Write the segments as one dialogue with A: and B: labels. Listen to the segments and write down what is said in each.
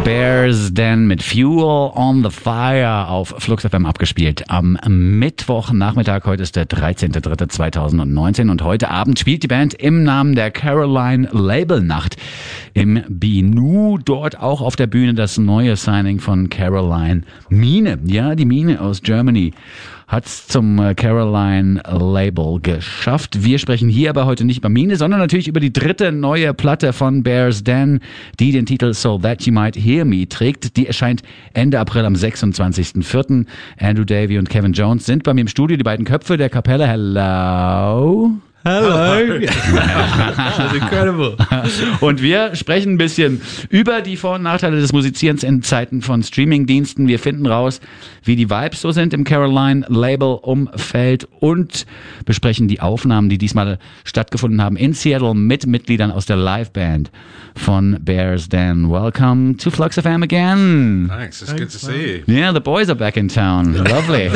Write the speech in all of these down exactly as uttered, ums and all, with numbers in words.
A: Bears Den mit Fuel on the Fire auf Flux F M abgespielt am Mittwochnachmittag. Heute ist der dreizehnter dritter zweitausendneunzehn und heute Abend spielt die Band im Namen der Caroline Labelnacht im Binu. Dort auch auf der Bühne das neue Signing von Caroline Mine. Ja, die Mine aus Germany hat's zum Caroline Label geschafft. Wir sprechen hier aber heute nicht über Mine, sondern natürlich über die dritte neue Platte von Bears Den, die den Titel So That You Might Hear Me trägt. Die erscheint Ende April am sechsundzwanzigsten vierten Andrew Davey und Kevin Jones sind bei mir im Studio, die beiden Köpfe der Kapelle. Hello.
B: Hello. That's incredible.
A: Und wir sprechen ein bisschen über die Vor- und Nachteile des Musizierens in Zeiten von Streamingdiensten. Wir finden raus, wie die Vibes so sind im Caroline-Label-Umfeld und besprechen die Aufnahmen, die diesmal stattgefunden haben in Seattle mit Mitgliedern aus der Liveband von Bears Den. Welcome to Flux F M again.
C: Thanks, it's
B: Thanks,
C: good to see you.
A: Yeah, the boys are back in town. Lovely.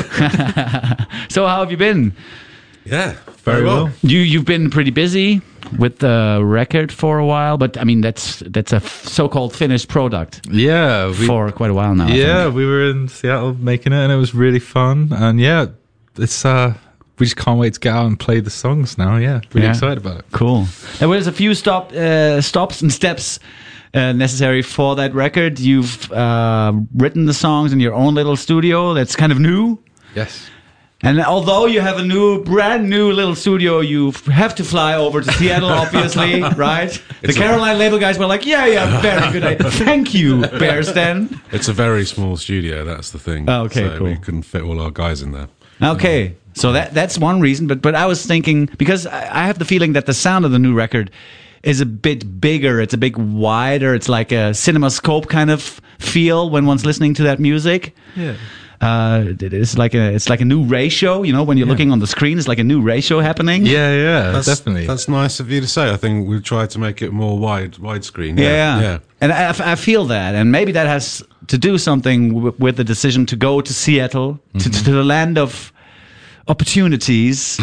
A: So how have you been?
C: Yeah,
B: Very well.
A: You you've been pretty busy with the record for a while, but I mean that's that's a so-called finished product
B: Yeah, we,
A: for quite a while now. I
B: yeah,
A: think.
B: we were in Seattle making it, and it was really fun. And yeah, it's uh, we just can't wait to get out and play the songs now. Yeah, really
A: Yeah.
B: excited about it.
A: Cool. There was a few stop uh, stops and steps uh, necessary for that record. You've uh, written the songs in your own little studio. That's kind of new.
B: Yes.
A: And although you have a new, brand new little studio, you f- have to fly over to Seattle, obviously, right? The
C: It's a-
A: Caroline label guys were like, yeah, yeah, very good idea. Thank you, Bears Den.
C: It's a very small studio, that's the thing.
A: Oh, okay,
C: so
A: cool.
C: we couldn't fit all our guys in there.
A: Okay, so that that's one reason. But but I was thinking, because I I have the feeling that the sound of the new record is a bit bigger. It's a bit wider. It's like a CinemaScope kind of feel when one's listening to that music.
B: Yeah.
A: Uh, it's like a it's like a new ratio. You know, when you're
B: Yeah.
A: looking on the screen, it's like a new ratio happening.
B: Yeah, yeah,
C: That's,
B: definitely.
C: That's nice of you to say. I think we've tried to make it more wide, widescreen.
A: Yeah,
C: yeah.
A: and I, I feel that, and maybe that has to do something w- with the decision to go to Seattle, to, to the land of opportunities.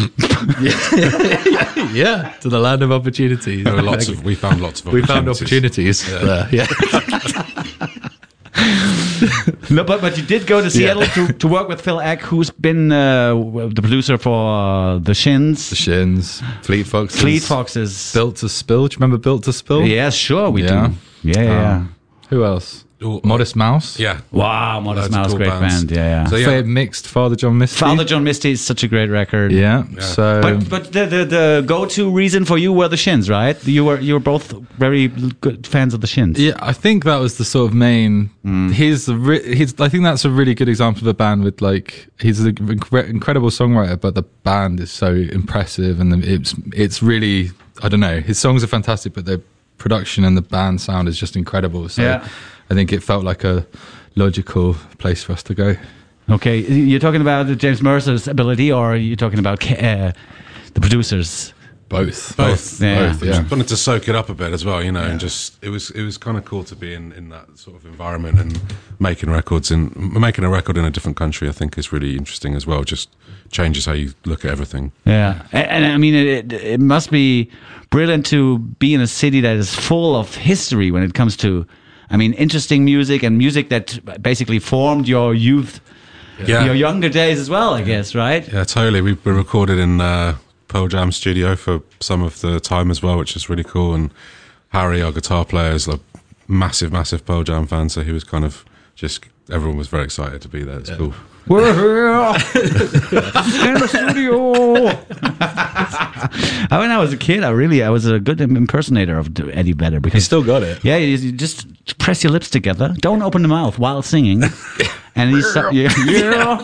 B: yeah, to the land of opportunities.
C: There were lots of. We found lots of.
B: we found
C: opportunities.
B: opportunities. Yeah. yeah.
A: No, but but you did go to Seattle to, to work with Phil Eck, who's been uh, w- the producer for uh, the Shins,
B: The Shins, Fleet Foxes,
A: Fleet Foxes.
B: Built to Spill. Do you remember Built to Spill?
A: Yes, sure we
B: Yeah.
A: do. Yeah, yeah. yeah.
B: Um, Who else?
C: Oh,
B: Modest Mouse.
C: Yeah.
A: Wow, Modest
C: Loads of
A: Mouse,
C: cool
A: great
C: bands.
A: band. Yeah, yeah.
C: So yeah,
B: Fade Mixed, Father John Misty.
A: Father John Misty is such a great record.
B: Yeah.
C: Yeah.
B: So.
A: But but the, the the go-to reason for you were the Shins, right? You were you were both very good fans of the Shins.
B: Yeah, I think that was the sort of main. He's the. Re- he's. I think that's a really good example of a band with like. He's an incre- incredible songwriter, but the band is so impressive, and the, it's it's really. I don't know. His songs are fantastic, but the production and the band sound is just incredible. So
A: Yeah.
B: I think it felt like a logical place for us to go.
A: Okay, you're talking about James Mercer's ability, or are you talking about uh, the producers?
B: Both.
C: Both.
A: Yeah.
B: Both.
C: we
B: Yeah.
C: just wanted to soak it up a bit as well, you know, and just it was it was kind of cool to be in, in that sort of environment and making records in making a record in a different country. I think is really interesting as well. Just changes how you look at everything.
A: Yeah, and, and I mean, it, it must be brilliant to be in a city that is full of history when it comes to, I mean, interesting music and music that basically formed your youth,
C: Yeah.
A: your younger days as well, I guess, right?
C: Yeah, totally. We we recorded in uh, Pearl Jam studio for some of the time as well, which is really cool. And Harry, our guitar player, is a massive, massive Pearl Jam fan, so he was kind of just everyone was very excited to be there. It's cool.
A: We're here in the studio. When I was a kid, I really I was a good impersonator of Eddie Vedder
B: You
A: because
B: still got it.
A: yeah, you, you just press your lips together. Don't open the mouth while singing. And he's so, yeah, yeah.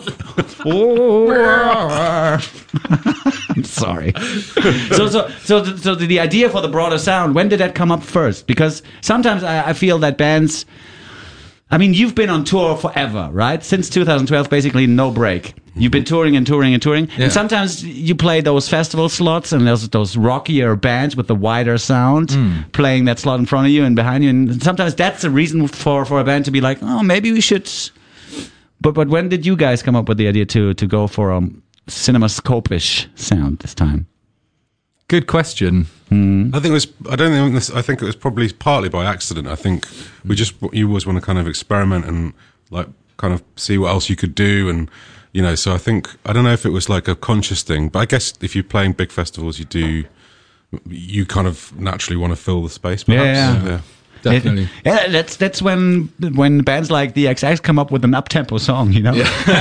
A: Oh. I'm sorry. So, so, so, so the idea for the broader sound. When did that come up first? Because sometimes I, I feel that bands. I mean, you've been on tour forever, right? Since two thousand twelve, basically no break. You've been touring and touring and touring.
B: Yeah.
A: And sometimes you play those festival slots and there's those rockier bands with the wider sound playing that slot in front of you and behind you. And sometimes that's a reason for, for a band to be like, oh, maybe we should. But but when did you guys come up with the idea to, to go for a CinemaScope-ish sound this time?
B: good question.
C: I think it was. I don't think. This, I think it was probably partly by accident. I think we just you always want to kind of experiment and like kind of see what else you could do, and you know. So I think I don't know if it was like a conscious thing, but I guess if you're playing big festivals, you do. You kind of naturally want to fill the space. Perhaps.
A: Yeah, yeah.
C: yeah.
B: Definitely.
A: It- yeah, that's that's when when bands like the X X come up with an up-tempo song, you know?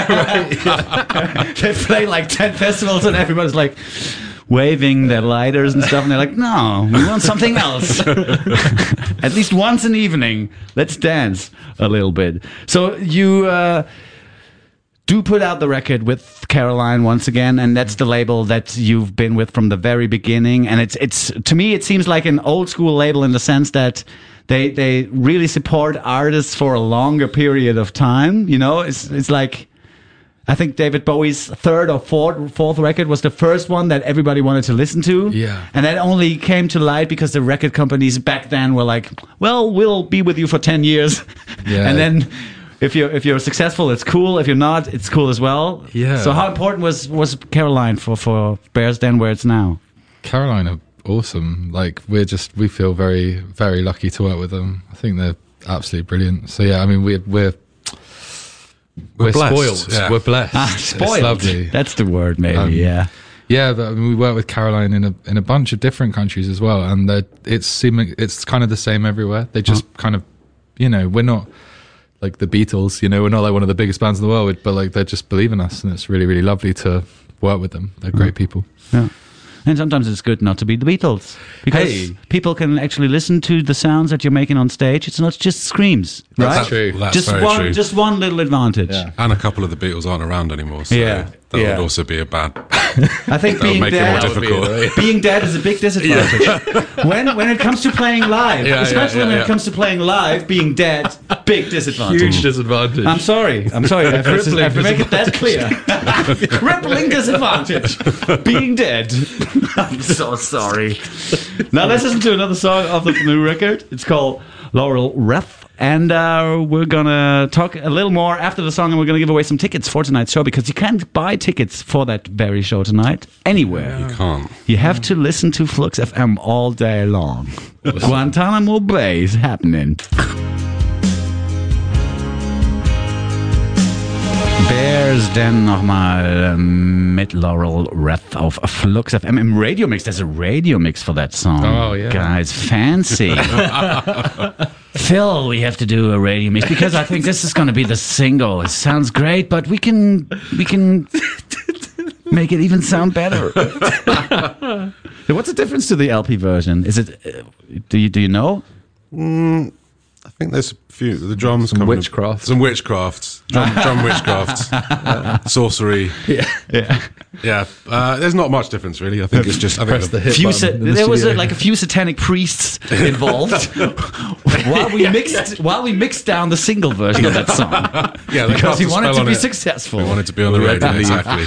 A: They play like ten festivals and everybody's like waving their lighters and stuff, and they're like, no, we want something else. At least once an evening, let's dance a little bit. So you uh, do put out the record with Caroline once again, and that's the label that you've been with from the very beginning. And it's it's to me, it seems like an old school label in the sense that they they really support artists for a longer period of time. You know, it's it's like I think David Bowie's third or fourth fourth record was the first one that everybody wanted to listen to.
B: Yeah.
A: And that only came to light because the record companies back then were like, well, we'll be with you for ten years.
B: Yeah.
A: And then if you're if you're successful, it's cool. If you're not, it's cool as well.
B: Yeah.
A: So how important was was Caroline for for Bears then where it's now?
B: Caroline are awesome. Like we're just we feel very very lucky to work with them. I think they're absolutely brilliant. So yeah, I mean we're we're we're,
C: We're blessed,
B: spoiled.
C: yeah.
B: We're blessed.
A: Ah,
B: It's
A: spoiled.
B: lovely.
A: That's the word, maybe.
B: Um,
A: yeah.
B: Yeah, but I mean, we work with Caroline in a in a bunch of different countries as well, and they're- it's seeming it's kind of the same everywhere. They just kind of, you know, we're not like the Beatles, you know, we're not like one of the biggest bands in the world, but like they just believe in us, and it's really really lovely to work with them. They're great people.
A: Yeah. And sometimes it's good not to be the Beatles because
B: Hey.
A: people can actually listen to the sounds that you're making on stage. It's not just screams, right?
B: That's true.
C: That's
A: just
C: very
A: one,
C: true.
A: just one little advantage.
B: Yeah.
C: And a couple of the Beatles aren't around anymore, so
A: Yeah,
C: that
A: yeah.
C: would also be a bad.
A: I think
C: That would
A: being
C: make it more
A: dead,
C: difficult.
A: being dead is a big disadvantage. when when it comes to playing live,
B: Yeah,
A: especially
B: yeah, yeah,
A: when
B: yeah.
A: it comes to playing live, being dead, big disadvantage.
B: Huge disadvantage.
A: I'm sorry. I'm sorry. I have to, I
B: Crippling
A: have to make it that clear. Crippling disadvantage. Being dead. I'm so sorry. Now let's listen to another song off the new record. It's called Laurel Wreath. And uh, we're going to talk a little more after the song, and we're going to give away some tickets for tonight's show because you can't buy tickets for that very show tonight anywhere.
C: You can't.
A: You have to listen to Flux F M all day long. Guantanamo Bay is happening. Bears denn nochmal mit Laurel Wreath auf Flux F M im Radio Mix. There's a radio mix for that song.
B: Oh, yeah.
A: Guys, fancy. Phil, we have to do a radio mix because I think this is going to be the single. It sounds great, but we can we can make it even sound better. What's the difference to the L P version? Is it? Uh, do you do you know?
C: I think there's a few. The drums,
B: Some
C: come
B: witchcraft.
C: some witchcrafts, drum, drum witchcrafts, uh, sorcery.
A: Yeah, yeah.
C: Yeah, uh, there's not much difference really. I think it's just. I think
B: Press the
C: the,
B: hit
A: Few
B: button
A: sa-
B: in the
A: there was a,
B: studio.
A: like a few satanic priests involved while we mixed while we mixed down the single version of that song
C: yeah, they
A: because
C: cast
A: we
C: a
A: wanted
C: spell
A: to
C: on
A: be
C: it.
A: successful.
C: We wanted to be on the
B: We
C: radio.
B: believe.
C: Exactly.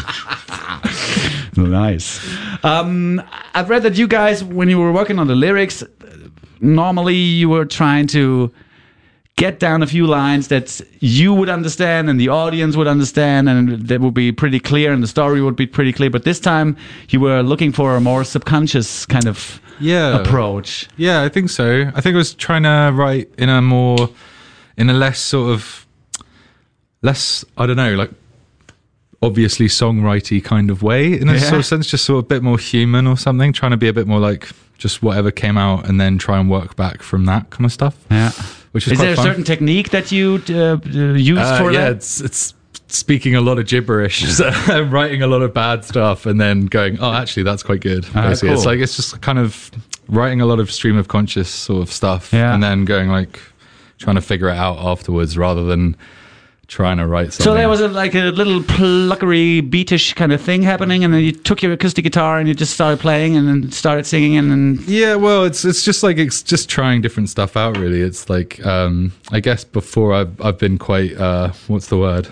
A: Nice. Um, I've read that you guys, when you were working on the lyrics, normally you were trying to get down a few lines that you would understand and the audience would understand, and that would be pretty clear, and the story would be pretty clear. But this time, you were looking for a more subconscious kind of
B: Yeah.
A: approach.
B: Yeah, I think so. I think I was trying to write in a more, in a less sort of, less, I don't know, like obviously songwriting kind of way in a
A: Yeah.
B: sort of sense, just sort of a bit more human or something, trying to be a bit more like just whatever came out and then try and work back from that kind of stuff.
A: Yeah.
B: Which is,
A: Is
B: quite
A: there a
B: fun.
A: certain technique that you uh, uh, use
B: Uh,
A: for
B: yeah,
A: that?
B: it's it's speaking a lot of gibberish, so I'm writing a lot of bad stuff, and then going, oh, actually, that's quite good.
A: Ah,
B: Basically, it's
A: cool.
B: like it's just kind of writing a lot of stream of conscious sort of stuff,
A: Yeah.
B: and then going like trying to figure it out afterwards, rather than trying to write something.
A: So there was a, like a little pluckery, beatish kind of thing happening, and then you took your acoustic guitar and you just started playing and then started singing, and then
B: Yeah, well, it's it's just like it's just trying different stuff out. Really, it's like um, I guess before I've I've been quite uh, what's the word?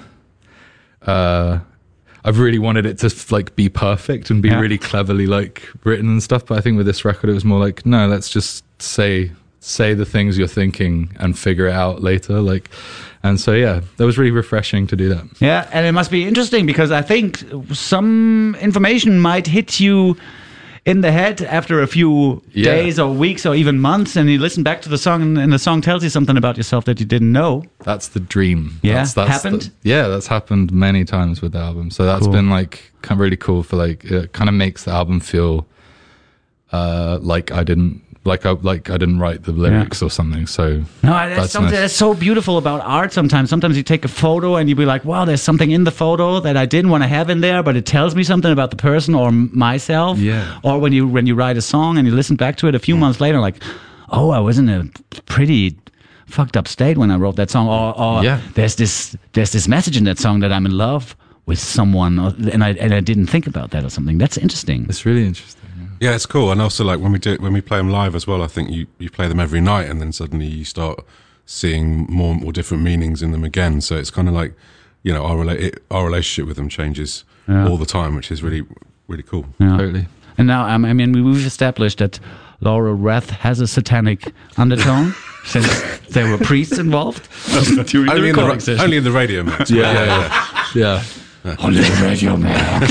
B: Uh, I've really wanted it to like be perfect and be
A: Yeah.
B: really cleverly like written and stuff. But I think with this record, it was more like no, let's just say say the things you're thinking and figure it out later. Like, and so yeah, that was really refreshing to do that.
A: yeah, and it must be interesting because I think some information might hit you in the head after a few
B: Yeah.
A: days or weeks or even months, and you listen back to the song, and, and the song tells you something about yourself that you didn't know.
B: That's the dream.
A: Yeah,
B: that's, that's
A: happened?
B: The, yeah, that's happened many times with the album. So that's
A: Cool.
B: been like kind of really cool for like it kind of makes the album feel uh, like I didn't like I like I didn't write the lyrics or something. So
A: No, that's,
B: That's
A: something
B: nice.
A: that's so beautiful about art. Sometimes, sometimes you take a photo and you be like, "Wow, there's something in the photo that I didn't want to have in there, but it tells me something about the person or m- myself."
B: Yeah.
A: Or when you when you write a song and you listen back to it a few months later, like, "Oh, I was in a pretty fucked up state when I wrote that song." Or, or
B: Yeah.
A: there's this there's this message in that song that I'm in love with someone, or, and I and I didn't think about that or something. That's interesting.
B: it's really interesting. Yeah.
C: Yeah, it's cool. And also, like when we do when we play them live as well, I think you, you play them every night, and then suddenly you start seeing more or different meanings in them again. So it's kind of like, you know, our rela- it, our relationship with them changes
A: Yeah.
C: all the time, which is really really cool.
A: Yeah.
B: Totally.
A: And now, um, I mean, we- we've established that Laura Wrath has a satanic undertone since there were priests involved during the
C: Only in the,
A: recording
C: ra-
A: session.
C: only in the radio mix.
B: Yeah, yeah, yeah. yeah.
A: Only the radio man.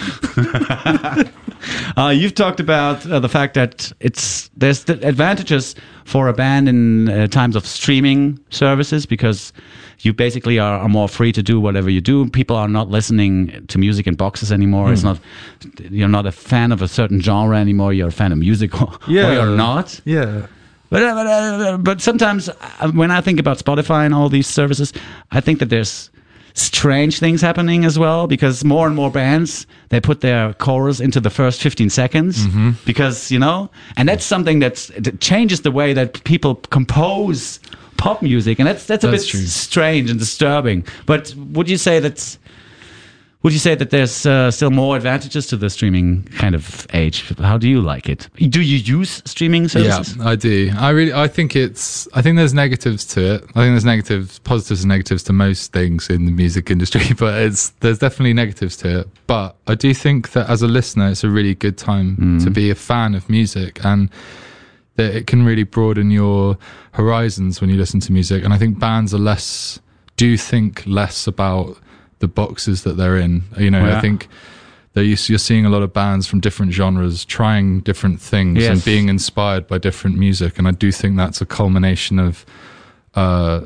A: uh, you've talked about uh, the fact that it's there's the advantages for a band in uh, times of streaming services because you basically are, are more free to do whatever you do. People are not listening to music in boxes anymore. It's not you're not a fan of a certain genre anymore. You're a fan of music, or,
B: Yeah.
A: or you're not.
B: Yeah.
A: But, uh, but, uh, but sometimes uh, when I think about Spotify and all these services, I think that there's strange things happening as well because more and more bands, they put their chorus into the first fifteen seconds because, you know, and that's something that's, that changes the way that people compose pop music. And that's, that's a
B: That's
A: bit
B: true.
A: strange and disturbing. But would you say that's, would you say that there's uh, still more advantages to the streaming kind of age? How do you like it? Do you use streaming services?
B: Yeah, I do. I really, I think it's, I think there's negatives to it. I think there's negatives, positives and negatives to most things in the music industry, but it's, there's definitely negatives to it. But I do think that as a listener, it's a really good time to be a fan of music and that it can really broaden your horizons when you listen to music. And I think bands are less, do think less about the boxes that they're in. You know,
A: Yeah.
B: I think that you- you're seeing a lot of bands from different genres trying different things
A: Yes.
B: and being inspired by different music. And I do think that's a culmination of, uh,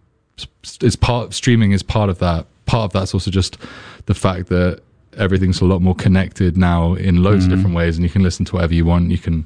B: s- it's part, streaming is part of that. Part of that's also just the fact that everything's a lot more connected now in loads
A: Mm-hmm.
B: of different ways and you can listen to whatever you want. You can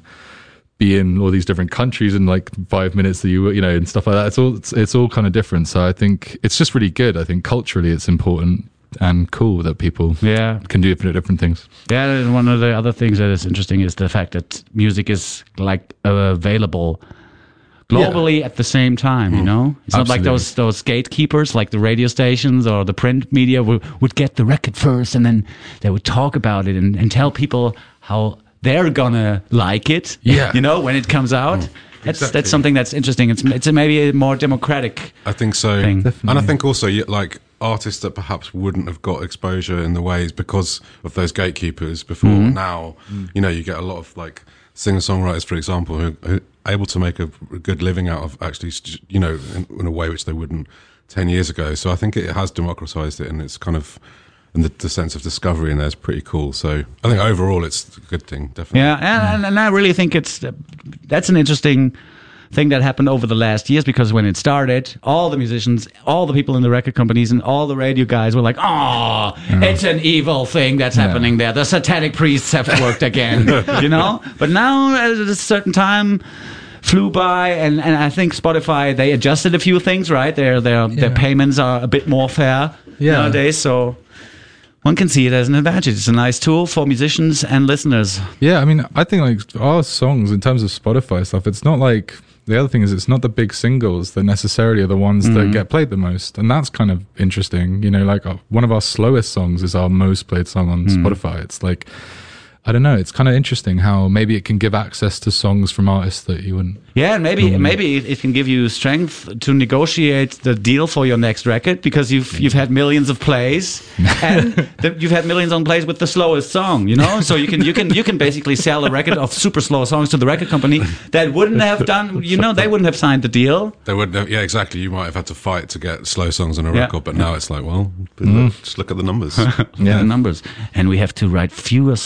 B: be in all these different countries in like five minutes that you you know and stuff like that. It's all it's, it's all kind of different. So I think it's just really good. I think culturally it's important and cool that people
A: Yeah.
B: can do different different things.
A: Yeah, and one of the other things that is interesting is the fact that music is like uh, available globally at the same time. You know, it's not like
B: Absolutely.
A: those those gatekeepers, like the radio stations or the print media, would, would get the record first, and then they would talk about it and, and tell people how they're gonna like it.
B: Yeah.
A: you know, when it comes out. That's
C: Exactly.
A: that's something that's interesting. It's it's a, maybe a more democratic.
C: I think so.
A: Thing.
C: And I think also, you- like, artists that perhaps wouldn't have got exposure in the ways because of those gatekeepers before now, you know, you get a lot of, like, singer-songwriters, for example, who, who are able to make a, a good living out of actually, st- you know, in, in a way which they wouldn't ten years ago. So I think it has democratized it, and it's kind of, and the, the sense of discovery in there is pretty cool. So I think overall it's a good thing, definitely.
A: Yeah, and, and, and I really think it's that's an interesting thing that happened over the last years because when it started, all the musicians, all the people in the record companies, and all the radio guys were like, "Oh, it's an evil thing that's happening there. The satanic priests have worked again," you know. But now, at a certain time, flew by, and, and I think Spotify they adjusted a few things, right? Their their their
B: Yeah.
A: payments are a bit more fair
B: Yeah.
A: nowadays, so. One can see it as an advantage. It's a nice tool for musicians and listeners.
B: Yeah, I mean, I think like our songs in terms of Spotify stuff, it's not like the other thing is it's not the big singles that necessarily are the ones that get played the most, and that's kind of interesting. You know, like uh, one of our slowest songs is our most played song on Spotify. It's like I don't know. It's kind of interesting how maybe it can give access to songs from artists that you wouldn't.
A: Yeah, and maybe maybe it can give you strength to negotiate the deal for your next record because you've you've had millions of plays and the, you've had millions on plays with the slowest song, you know. So you can you can you can basically sell a record of super slow songs to the record company that wouldn't have done, you know, they wouldn't have signed the deal.
C: They would, yeah, exactly. You might have had to fight to get slow songs on a
A: Yeah.
C: record, but now it's like, well, just look at the numbers.
A: The numbers, and we have to write fewer songs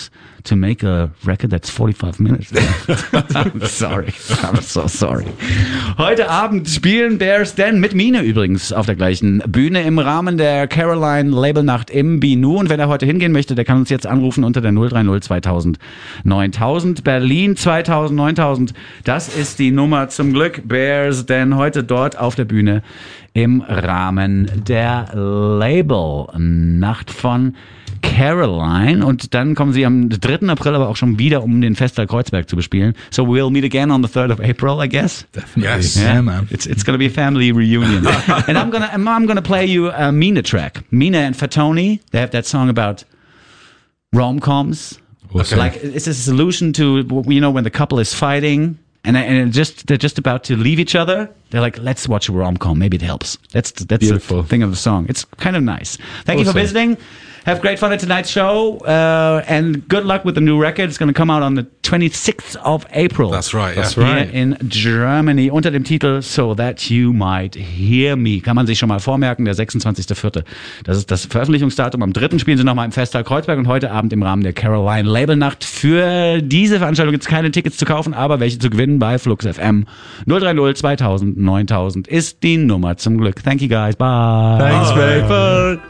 A: Übrigens, to make a record that's forty-five minutes. I'm sorry. I'm so sorry. Heute Abend spielen Bears Den mit Mine übrigens auf der gleichen Bühne im Rahmen der Caroline Labelnacht im Binu. Und wenn er heute hingehen möchte, der kann uns jetzt anrufen unter der null drei null zweitausend neuntausend. Berlin zweitausend neuntausend. Das ist die Nummer zum Glück. Bears Den heute dort auf der Bühne im Rahmen der Labelnacht von Caroline. Und dann kommen sie am dritten April aber auch schon wieder, um den Festsaal Kreuzberg zu bespielen. So we'll meet again on the third of April, I guess.
B: Definitely.
C: Yes.
B: Yeah, man.
A: It's it's going to be a family reunion. And I'm gonna I'm gonna play you a Mina track. Mina and Fatoni. They have that song about rom-coms.
B: Awesome.
A: Like it's a solution to, you know, when the couple is fighting and and just they're just about to leave each other. They're like, let's watch a rom-com. Maybe it helps. That's that's
B: Beautiful.
A: the thing of the song. It's kind of nice. Thank you for
B: Awesome.
A: visiting. Have great fun at tonight's show, uh, and good luck with the new record. It's going to come out on the twenty-sixth of April.
C: That's right, yeah.
B: That's right.
A: Hier in Germany unter dem Titel So That You Might Hear Me. Kann man sich schon mal vormerken, der sechsundzwanzigster vierte Das ist das Veröffentlichungsdatum. Am dritten spielen sie nochmal im Festsaal Kreuzberg und heute Abend im Rahmen der Caroline Labelnacht. Für diese Veranstaltung gibt es keine Tickets zu kaufen, aber welche zu gewinnen bei Flux F M. null drei null zweitausend neuntausend ist die Nummer zum Glück. Thank you guys. Bye.
B: Thanks, mate. Bye.